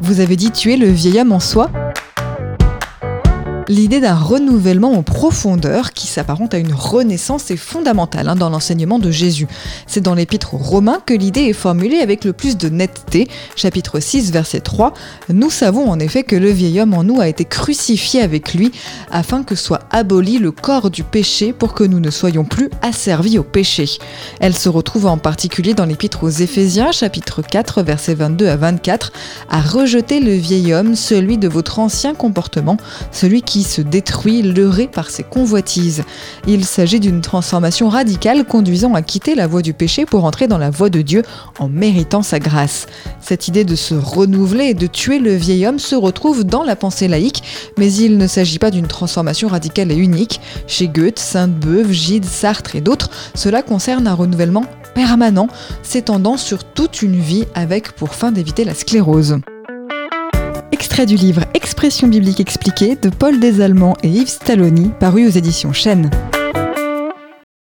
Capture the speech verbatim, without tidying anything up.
Vous avez dit tuer le vieil homme en soi ? L'idée d'un renouvellement en profondeur qui s'apparente à une renaissance est fondamentale hein, dans l'enseignement de Jésus. C'est dans l'épître aux Romains que l'idée est formulée avec le plus de netteté. Chapitre six, verset trois. « Nous savons en effet que le vieil homme en nous a été crucifié avec lui, afin que soit aboli le corps du péché pour que nous ne soyons plus asservis au péché. » Elle se retrouve en particulier dans l'épître aux Éphésiens, chapitre quatre, versets vingt-deux à vingt-quatre. « À rejeter le vieil homme, celui de votre ancien comportement, celui qui se détruit, leurré par ses convoitises. » Il s'agit d'une transformation radicale conduisant à quitter la voie du péché pour entrer dans la voie de Dieu en méritant sa grâce. Cette idée de se renouveler et de tuer le vieil homme se retrouve dans la pensée laïque, mais il ne s'agit pas d'une transformation radicale et unique. Chez Goethe, Sainte-Beuve, Gide, Sartre et d'autres, cela concerne un renouvellement permanent, s'étendant sur toute une vie avec pour fin d'éviter la sclérose. Extrait du livre Expression biblique expliquée de Paul Desallemands et Yves Stalloni, paru aux éditions Chênes.